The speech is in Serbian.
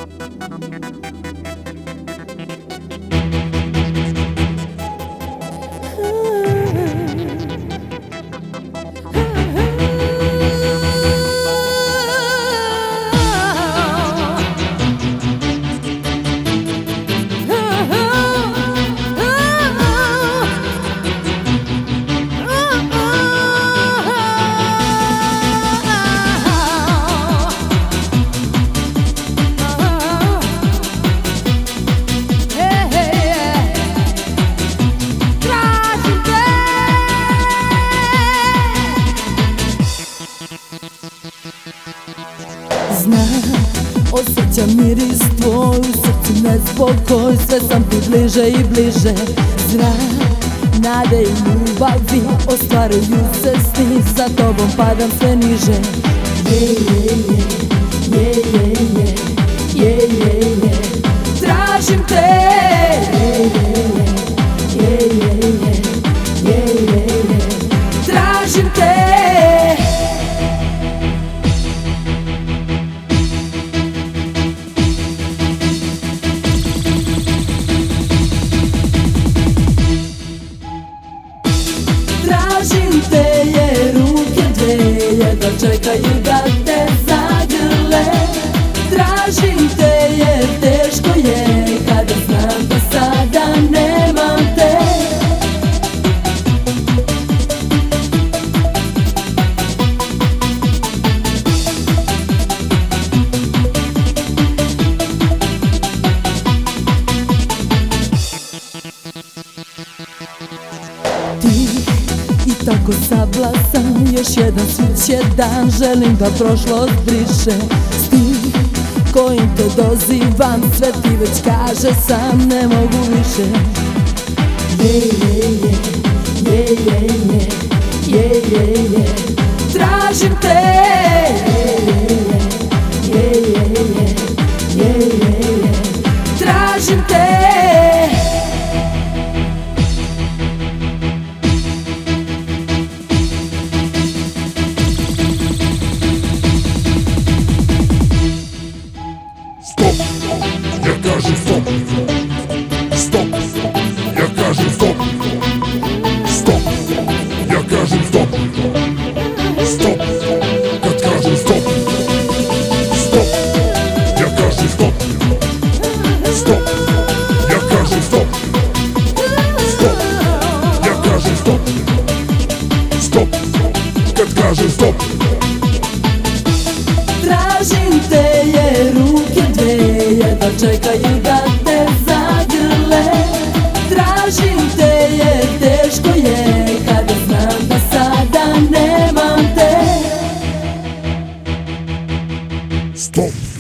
Znam, osjećam miris tvoj u srcu nespokoj, sve sam ti bliže i bliže. Zrak, nade i ljubavi, ostvaruju se sni, za tobom padam sve niže. Tražim te, tražim te. Tražim te je ruke dveje da čekaju da te zagrle. Tražim te jer teško je kada znam da sada nemam te. I tako sablasan, još jedan sviće dan, želim da prošlost briše. Stih kojim te dozivam, sve ti već kaže sam, ne mogu više. Tražim te, tražim te. Ja kažem stop, stop, ja kažem stop, stop, ja kažem stop, stop, kad kažem stop, stop, ja kažem stop, stop, ja kažem stop, stop, ja kažem stop, stop, kad kažem stop. Tražim te je ruke dveje da čekaju da te zagrle. Tražim te jer teško je kada znam da sada nemam te. Stop.